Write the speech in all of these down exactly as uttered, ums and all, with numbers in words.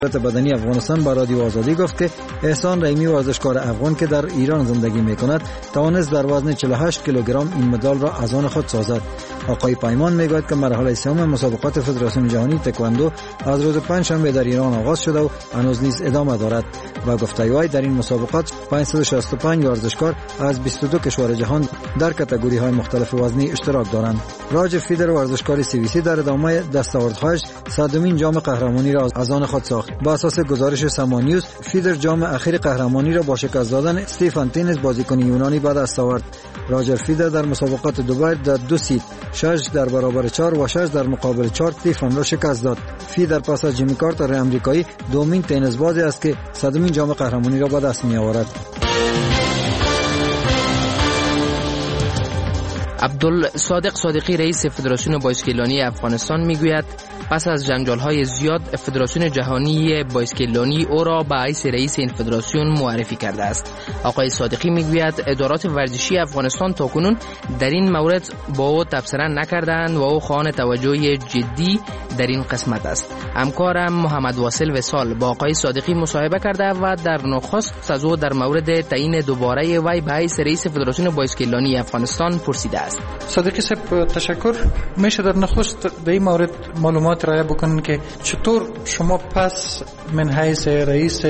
بدنی افغانستان با رادیو آزادی گفت که احسان رحیمی ورزشکار افغان که در ایران زندگی می‌کند توانست در وزن چهل و هشت کیلوگرم این مدال را از آن خود سازد. آقای پیمان میگوید که مرحله سوم مسابقات فدراسیون جهانی تکواندو از روز پنجشنبه در ایران آغاز شده و هنوز نیز ادامه دارد. و گفته وی در این مسابقات پانصد و شصت و پنج ورزشکار از بیست و دو کشور جهان در کاتگوری‌های مختلف وزنی اشتراک دارند. راجر فیدر ورزشکار سی وی سی در ادامه دستاوردهایش صدمین جام قهرمانی را از آن خود ساخت. با اساس گزارش سمانیوز، فیدر جام اخیر قهرمانی را با شکست دادن استیفن تینز بازیکن یونانی به دست آورد. راجر فیدر در مسابقات دوباره در دو سیت شش در برابر چهار و شش در مقابل چهار استیفن را شکست داد. فیدر پس از جیمی کارتر آمریکایی دومین تنیس بازی است که صدمین جام قهرمانی را به دست می آورد. عبدالصادق صادقی رئیس فدراسیون بایسکلانی افغانستان میگوید پس از جنجال‌های زیاد فدراسیون جهانی بایسکلانی او را به حیث رئیس این فدراسیون معرفی کرده است. آقای صادقی میگوید ادارات ورزشی افغانستان تاکنون در این مورد با او تبصره نکردند و او خواهان توجه جدی در این قسمت است. همکارم محمد واصل وصال با آقای صادقی مصاحبه کرده و در نخست از او در مورد تعیین دوباره وی به حیث رئیس فدراسیون بایسکلانی افغانستان پرسیده است. صادقی صاحب تشکر. میشه در نخست در این مورد معلومات رایه بکنن که چطور شما پس من حیث رئیس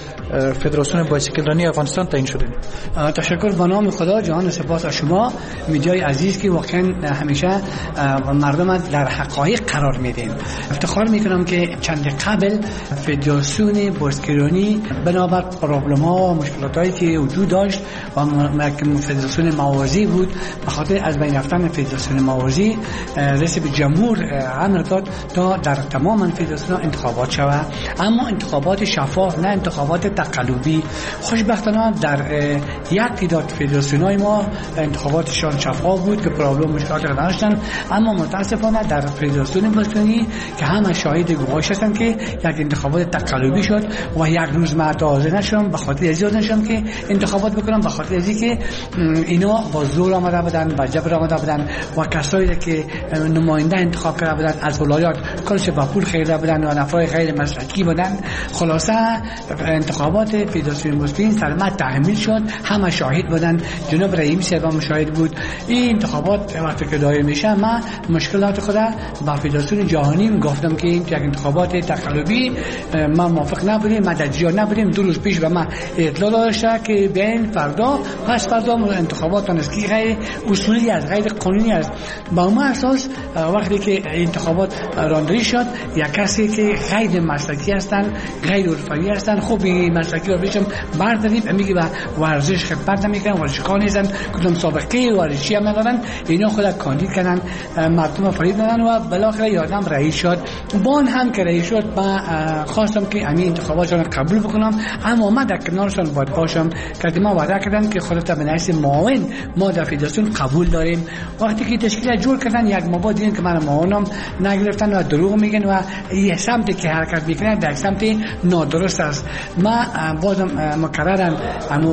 فدراسیون بایسکلانی افغانستان تعیین شدین؟ تشکر به نام خدا، جهان سپاس از شما میډیای عزیز که واقعا همیشه مردم در حقایق قرار میدین. افتخار میکنم که چند قبل فدراسیون بایسکلانی بنابر پرابلم ها و مشکلات هایی که وجود داشت و فدراسیون موازی بود، به خاطر از بین رفتن فدراسیون موازی رئیس جمهور امر داد تا در تمام فدراسیون انتخابات شود، اما انتخابات شفاف، نه انتخابات تقلبی. خوشبختانه در یک تعداد فدراسیون‌های ما انتخاباتشان شفاف بود که پرابلم مشکلات نداشتن، اما متاسفانه در فدراسیون بایسکلانی که همه شاهد گواهی هستند که یک انتخابات تقلبی شد و یک روز من حاضر نشدم، به خاطر از نشدم که انتخابات بکنم، به خاطر از اینکه اینا با زور آمده بودن، با جبر آمده بودن و کسایی که نماینده انتخاب کرده بودن از ولایات کلش با پول خریده بودن و نفرای غیر مسلکی بودن. خلاصه انتخابات فدراسیون بایسکلانی سلامت تحمیل شد، همه شاهد بودن، جناب رحیمی صاحب شاهد بود. این انتخابات وقتی که دایر میشه من مشکلات خود با فدراسیون جهانی گفتم که این یک انتخابات تقلبی ما موافق نبودیم، ما دجیا نبودیم. دو روز پیش به من اطلاع داشته که بیاین فردا پس فردا انتخابات نسکی غیر اصولی است، غیر قانونی است. با اون اساس وقتی که انتخابات راندری شد یک کسی که غیر مسلکی هستن، غیر عرفی هستن، خب این مسلکی رو بهشون برداریم میگه با ورزش خدمت نمیکنن، ورزشکار نیستن، کدوم سابقه ورزشی هم ندارن، اینا خود کاندید کردن، مردم فریب دادن و بالاخره یادم رئیس شد. با هم که رئیس شد من خواستم که همین انتخاباتشون قبول بکنم، اما من در کنارشون باید باشم که ما وعده کردن که خودت به نحیث معاون ما در فدراسیون قبول داریم. وقتی که تشکیل جور کردن یک مباد دیدن که من معاونم نگرفتن و دروغ میگن و یه سمتی که حرکت میکنن در سمت نادرست است. ما بازم مکررن اما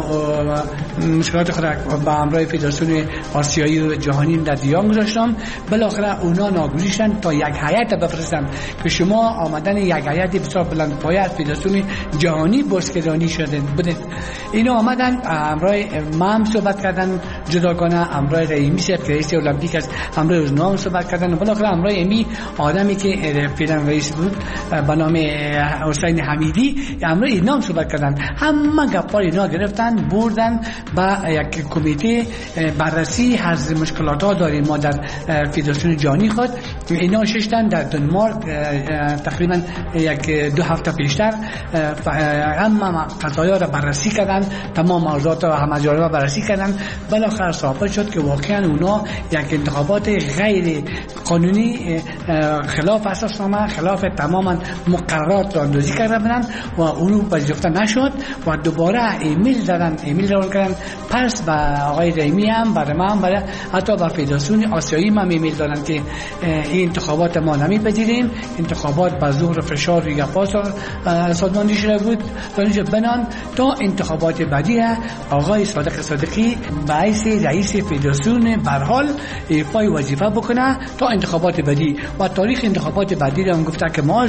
مشکلات خود با همراه فدراسیون آسیایی و جهانی در دیان گذاشتم. بالاخره اونا ناگزیرشن تا یک هیئت بفرستن که شما آمدن یک هیئت بسیار بلند پایه از فدراسیون جهانی بایسکلانی شدن بودید. اینا آمدن همراه من صحبت کردن جداگانه، همراه رئیمی صاحب که رئیس المپیک است همراه روزنامه صحبت کردن، بالاخره همراه امی آدمی که فعلا رئیس بود به نام حسین حمیدی همراه اینا صحبت کردن. همه گپا اینا گرفتن بردن با یک کمیته بررسی از مشکلات ها داریم ما در فدراسیون جهانی خود. اینا ششتن در دنمارک تقریبا یک دو هفته پیشتر همه قضایا را بررسی کردن، تمام موضوعات را همه جا را بررسی کردن. بالاخره ثابت شد که واقعا اونا یک انتخابات غیر قانونی خلاف اساسنامه، خلاف تماما مقررات را اندازی کرده بودن و اونو پذیرفته نشد و دوباره ایمیل دادن، ایمیل روان کردن. پس با آقای رحیمی هم برای ما هم برای حتی با فدراسیون آسیایی ما ایمیل دادن که این انتخابات ما نمیپذیریم، انتخابات با زور فشار روی پاس سازماندهی شده بود، تا بنان تا انتخابات بعدی آقای صادق صادقی به حیث مسئولیت رئیس فدراسیون به هر حال ایفای وظیفه بکنه تا انتخابات بعدی و تاریخ انتخابات بعدی را هم گفته که ما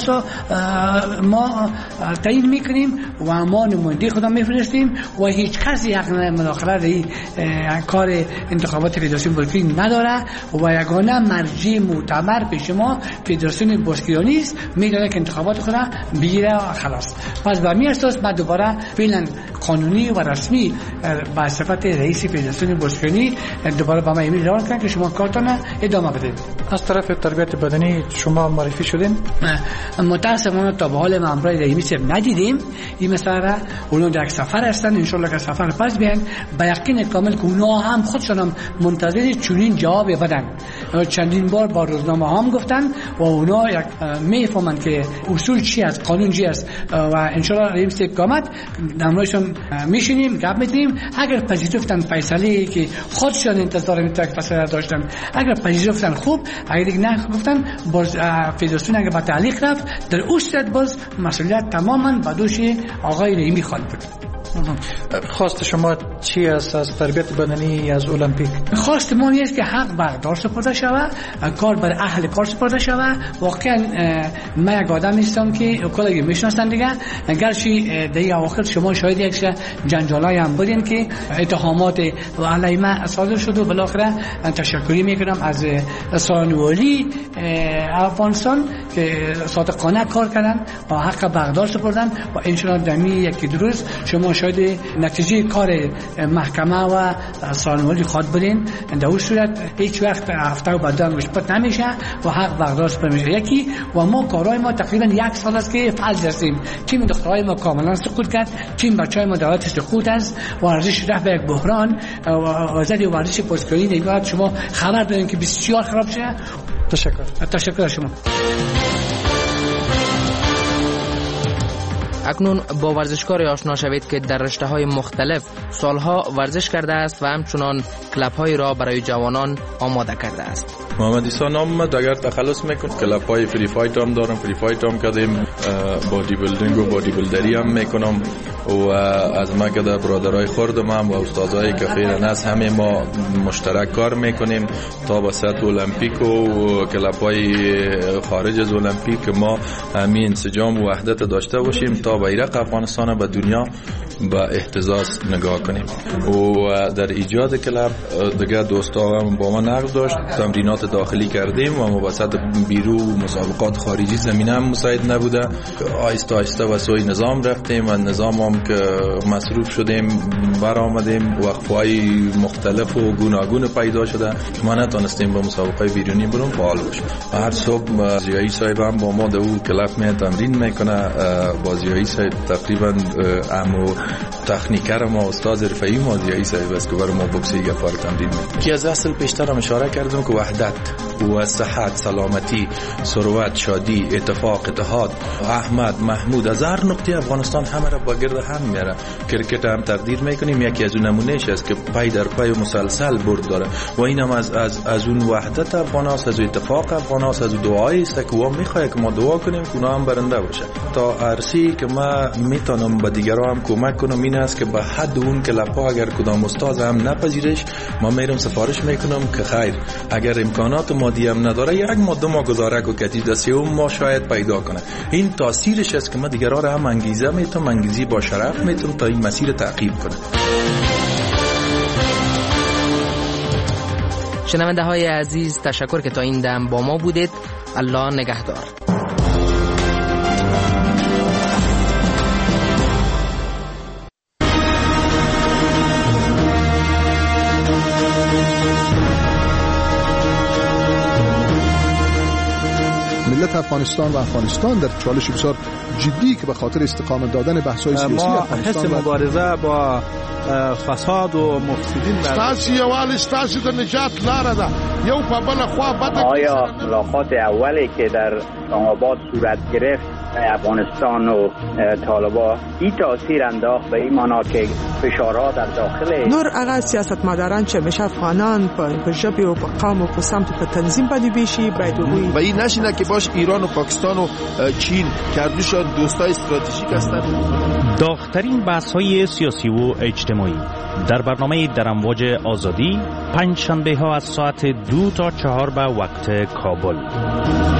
ما تعیین میکنیم و ما نماینده خودم میفرستیم و هیچ کسی حق مداخله در کار انتخابات فدراسیون باشکیلانی نداره و یگانه مرجع معتبر پیش ما فدراسیون باشکیلانی است، میدونه که انتخابات خود بگیره و خلاص. پس بر می اساس بعد دوباره فعلا قانونی و رسمی با صفت رئیس فدراسیون باشکیلانی دوباره با ما ایمیل اعلام کردن که شما کارتون ادامه بدید. از طرف تربیت بدنی شما معرفی شدین؟ متاسفانه تا به حال ما امرای رئیمی صاحب ندیدیم. این مثلا اونها در سفر هستن، ان شاء الله که سفر پس بیان با یقین کامل که اونها هم خودشون هم منتظر چنین جواب بدن. چندین بار با روزنامه هم گفتن و اونها یک میفهمن که اصول چی است، قانون چی است و ان شاء الله رئیس صاحب قامت نمایشون میشینیم گپ می‌زنیم. اگر پذیرفتن فیصله که خودشون انتظار می‌داشتن فیصله داشتن، اگر پذیرفتن خوب، اگر دیگه نه گفتن باز فدراسیون اگر با تعلیق رفت در اون صورت باز مسئولیت تماما به دوش آقای رحیمی خواهد بود. خواست شما چی است از تربیت بدنی از المپیک؟ خواست ما نیست که حق بردار سپرده شود، کار بر اهل کار سپرده شود. واقعا من یک آدم نیستم که کلی میشناسن دیگه، گرچه در آخر شما شاید یک جنجالای هم بودین که اتهامات علیه من صادر شد و بالاخره تشکری میکنم از سانوالی افغانستان که صادقانه کار کردن و حق بردار سپردن و ان شاء الله دمی یکی دو روز شما شاید نتیجه کار محکمه و سانوالی خواد برین. در اون صورت هیچ وقت هفته و بعد مشبت نمیشه و حق بردار سپرده میشه یکی. و ما کارهای ما تقریبا یک سال است که فعال هستیم. تیم دخترای ما کاملا سقوط کرد، تیم بچهای ما دولت سقوط است، ورزش رفت به یک بحران و وضعیت ورزش باشکیلانی نگاه شما خبر دارین که بسیار خراب شده. تشکر. تشکر از شما. اکنون با ورزشکاری آشنا شوید که در رشته‌های مختلف سالها ورزش کرده است و همچنان کلب‌هایی را برای جوانان آماده کرده است. محمد عیسی نام اگر تخلص میکنم کلب‌های فری فایت هم دارم، فری فایت هم کردیم، بادی بیلدینگ و بادی بیلدری هم میکنم و از ما که در برادرای خردم هم و استادای که خیر ناس همه ما مشترک کار میکنیم تا به سطح المپیک و کلب‌های خارج از المپیک ما همین انسجام و وحدت داشته باشیم تا بیرق افغانستان به دنیا با اهتزاز نگاه کنیم. و در ایجاد کلب دیگه دوستا هم با ما نقد داشت، تمرینات داخلی کردیم و مبسط بیرو مسابقات خارجی زمینه هم مساعد نبوده. آهسته آهسته و سوی نظام رفتیم و نظام هم که مصروف شدیم بر آمدیم، وقفهای مختلف و گوناگون پیدا شده ما نتونستیم با مسابقات بیرونی برون فعال باشیم. هر صبح زیایی صاحب هم با ما در او کلب می تمرین میکنه. بازیایی صاحب تقریبا امو تکنیکر ما استاد رفعی ما زیایی صاحب است که برای ما بوکسی گفار تمرین میکنه. که از اصل پیشتر هم اشاره کردم که وحدت و صحت، سلامتی، ثروت، شادی، اتفاق، اتحاد، احمد، محمود از هر نقطه افغانستان همه را با گرد هم میاره. کرکت هم تقدیر میکنیم یکی از اون نمونهش است که پای در پای مسلسل برد داره و اینم از از از اون وحدت افغان است، از اتفاق افغان است، از دعایی است که ما میخواد که ما دعا کنیم که اونا هم برنده باشه. تا ارسی که ما میتونم به دیگران هم کمک کنم این است که به حد اون کلپا اگر کدام استاد هم نپذیرش ما میرم سفارش میکنم که خیر اگر امکانات مادی هم نداره یک ماده ما گزاره کو کتی دسیوم ما شاید پیدا کنه. این تاثیرش است که ما دیگران را هم انگیزه میتونم انگیزی با شرف میتونم تا این مسیر تعقیب کنه. شنونده های عزیز تشکر که تا این دم با ما بودید. الله نگهدار. ملت افغانستان و افغانستان در چالش بسیار جدی که به خاطر استقامت دادن بحث‌های سیاسی افغانستان ما مبارزه با فساد و مفسدین ستاسو یوال ستاسو د نجات لاره ده یو په بل خوا بده. آیا ملاقات اولی که در اسلام آباد صورت گرفت افغانستان و طالبان این تاثیر انداخت به این معنا که فشارها در داخل نور هغه سیاستمداران چې همیشه افغانان په ژبې او په قوم او په سمت په تنظیم باندې بیشي باید وګوري و این نشینه که باش ایران و پاکستان و چین کردوشان دوستای استراتژیک هستند. داغ‌ترین بحث‌های سیاسی و اجتماعی در برنامه در امواج آزادی پنج شنبه ها از ساعت دو تا چهار به وقت کابل.